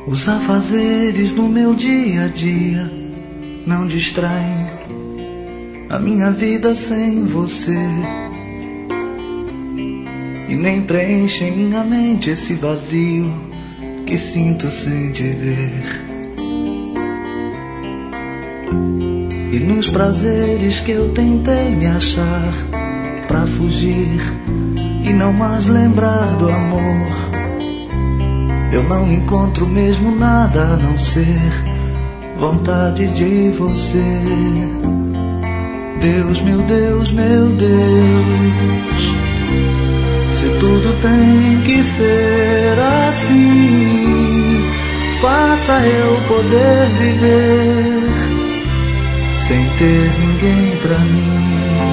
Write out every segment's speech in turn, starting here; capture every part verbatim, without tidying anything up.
Os afazeres no meu dia a dia não distraem a minha vida sem você, e nem preenchem minha mente esse vazio que sinto sem te ver. E nos prazeres que eu tentei me achar pra fugir e não mais lembrar do amor, eu não encontro mesmo nada a não ser vontade de você. Deus, meu Deus, meu Deus, se tudo tem que ser assim, faça eu poder viver sem ter ninguém pra mim.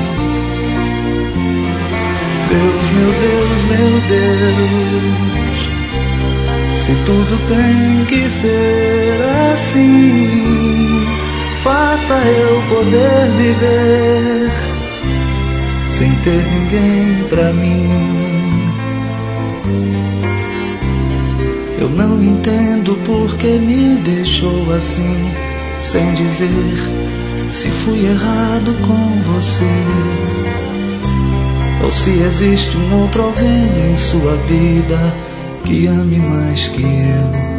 Deus, meu Deus, meu Deus, se tudo tem que ser assim, faça eu poder viver sem ter ninguém pra mim. Eu não entendo por que me deixou assim, sem dizer se fui errado com você, ou se existe um outro alguém em sua vida que ame mais que eu.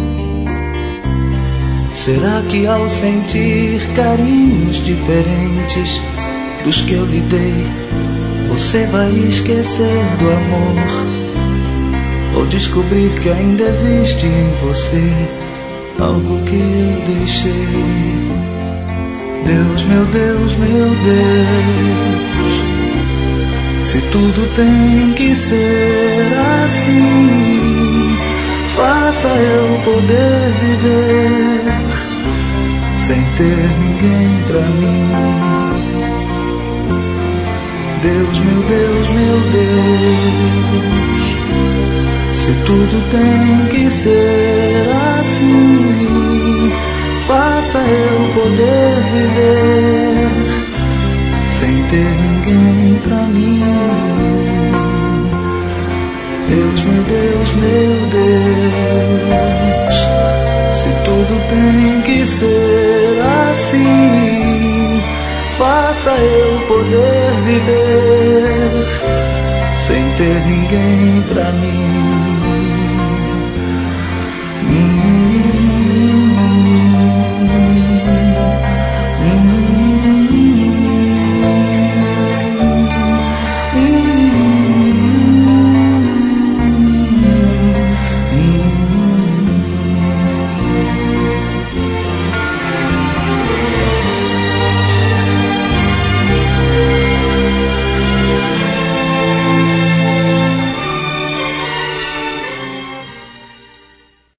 Será que ao sentir carinhos diferentes dos que eu lhe dei, você vai esquecer do amor, ou descobrir que ainda existe em você algo que eu deixei? Deus, meu Deus, meu Deus, se tudo tem que ser assim, faça eu poder viver sem ter ninguém pra mim. Deus, meu Deus, meu Deus, se tudo tem que ser assim, faça eu poder viver sem ter ninguém pra mim. Deus, meu Deus, meu Deus, se tudo tem que ser assim, faça eu poder viver sem ter ninguém pra mim.